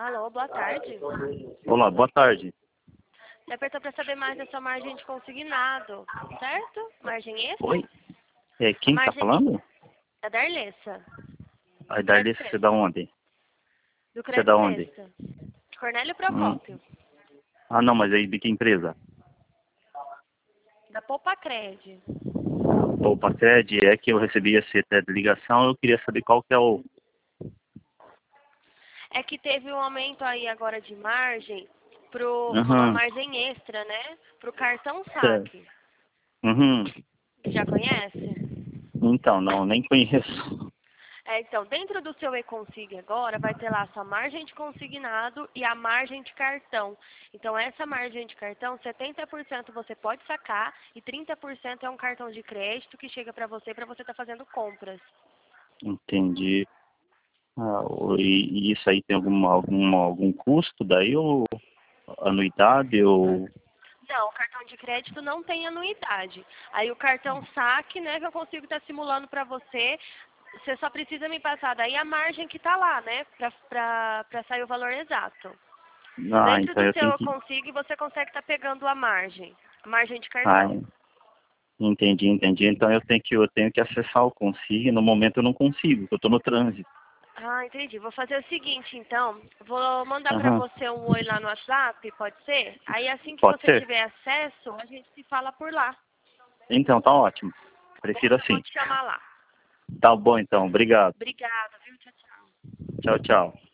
Alô, boa tarde. Olá, boa tarde. Você apertou para saber mais da sua margem de consignado, certo? Margem extra? Oi? Quem tá Margem falando? é da Darlessa. A Do Crédito Darlessa, você é da Extra. onde? Do Você é da Crédito onde? Extra. Cornélio Hum. Procópio. Ah, não, mas aí de que empresa? Da Poupa Cred. Opa, Cred, é que eu recebi essa ligação, eu queria saber qual que é o... É que teve um aumento aí agora de margem uma Uhum, margem extra, né? Pro cartão certo. saque. Uhum. Já conhece? Então, não, nem conheço. Então, dentro do seu e-consig agora, vai ter lá a sua margem de consignado e a margem de cartão. Então, essa margem de cartão, 70% você pode sacar e 30% é um cartão de crédito que chega para você estar fazendo compras. Entendi. Ah, e isso aí tem algum custo daí, ou anuidade, ou... Não, o cartão de crédito não tem anuidade. Aí o cartão saque, né, que eu consigo estar simulando para você, você só precisa me passar daí a margem que está lá, né, para sair o valor exato. Ah, Dentro então do eu seu tenho eu que... consigo, você consegue estar pegando a margem de Ah, cartão. entendi. Então eu tenho que acessar o Consig, no momento eu não consigo, porque eu estou no trânsito. Ah, entendi. Vou fazer o seguinte, então. Vou mandar para Aham. você um oi lá no WhatsApp, pode ser? Aí assim que Pode você ser? tiver acesso, a gente se fala por lá. Então, tá ótimo. Tá bom? Prefiro Eu vou assim. te chamar lá. Tá bom, então. Obrigado. Obrigada, viu? Tchau, tchau. Tchau, tchau.